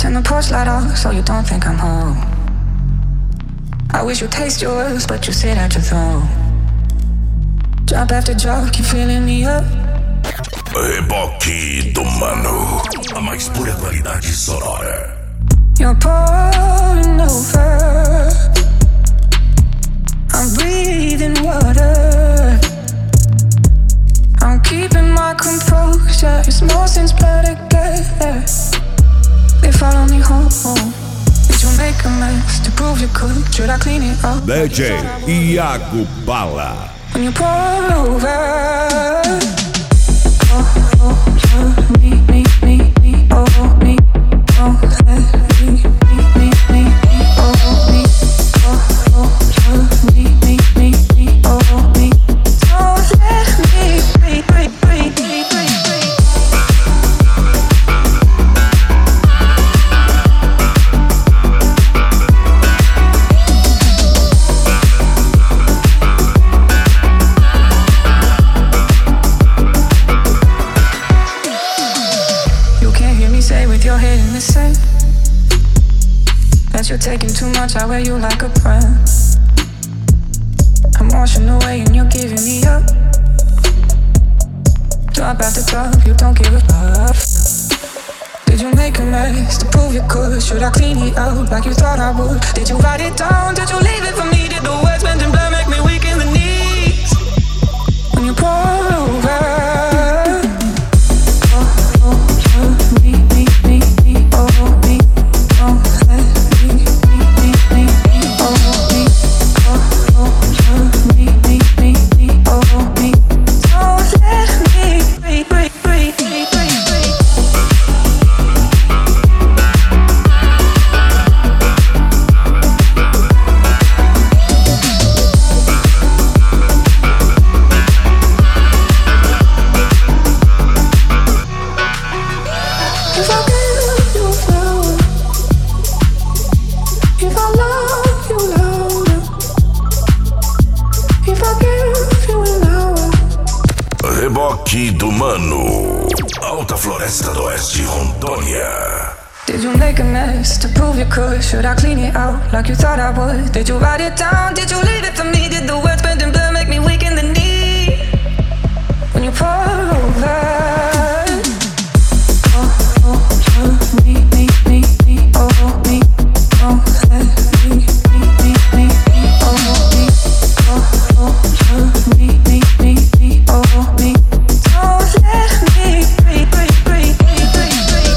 Turn the porch light off so you don't think I'm home. I wish you'd taste yours, but you sit at your throne. Drop after drop, keep filling me up. Reboque do Mano, a mais pura qualidade sonora. You're pouring over. I'm breathing water. I'm keeping my composure. It's emotions blur together. They follow me home. Did you make a mess to prove you could? Should I clean it up? DJ Iago Bala. When you pour over, me, me, me, me, oh, me, oh, me, me, me, me, oh, me, oh, me, me, me, me, oh, me, don't let me breathe, breathe, breathe, breathe, breathe. Your head in the sand, that you're taking too much. I wear you like a brand. I'm washing away and you're giving me up. Drop after drop, you don't give a fuck. Did you make a mess to prove you could? Should I clean it up like you thought I would? Did you write it down? Did you leave it for me? Did the words bend and blur make me weak in the knees? When you pour over, Reboque do Mano, Alta Floresta do Oeste, Rondônia. Did you make a mess to prove you could? Should I clean it out like you thought I would? Did you write it down? Did you leave it for me? Did the words bend and blur make me weak in the knee? When you pour over, me, me, me, me, oh, me, oh, me, me, me, me, oh, me, oh, me, me, me, me, oh, me, don't let me breathe, breathe, breathe, breathe, breathe, breathe.